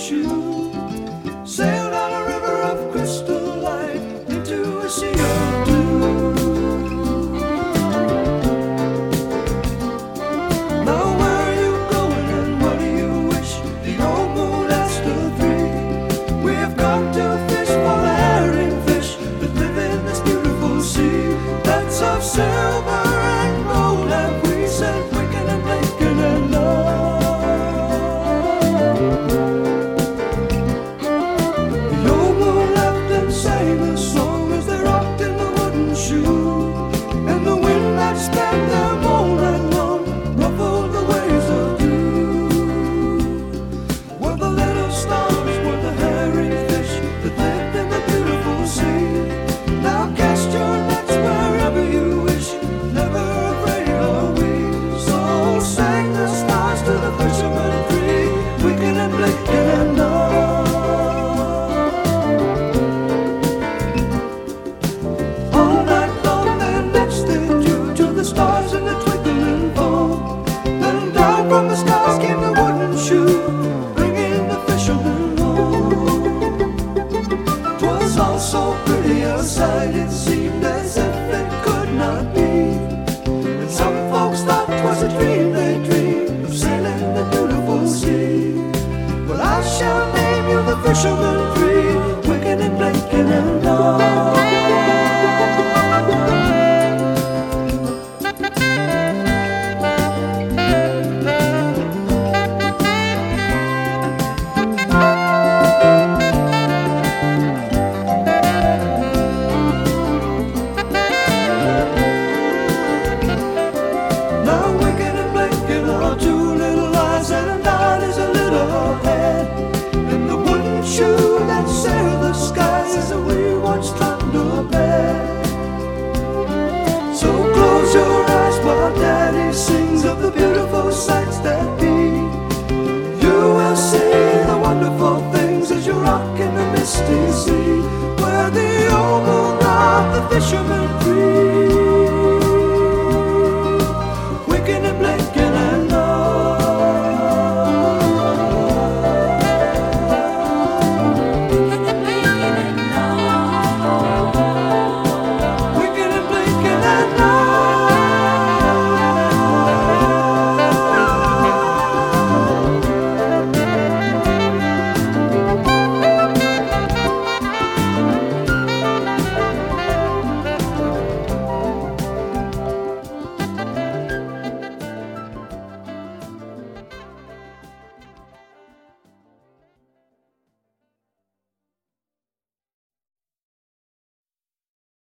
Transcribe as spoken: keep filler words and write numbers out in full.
shoe. Sail down a river of crystal light into a sea of blue. Now where are you going and what do you wish? The old moon asked the three. We've come to fish for the herring fish that live in this beautiful sea. That's of silver and gold have we said, winking and blinking and love. The old moon laughed and sang a song as they rocked in the wooden shoe. And the wind that spanned them all night long ruffled the waves of dew. Were the little stars, were the herring fish that lived in the beautiful sea. Now cast your nets wherever you wish, never afraid are we. So sang the stars to the fishermen free, winking and blinking and love. All night long their nets they drew to the stars in the twinkling fall. Then down from the stars came the wooden shoe, bringing the fishermen home. 'Twas all so pretty a sight, it seemed as if it could not be. And some folks thought 'twas a dream they dreamed of sailing the beautiful sea. But I shall name you the fisherman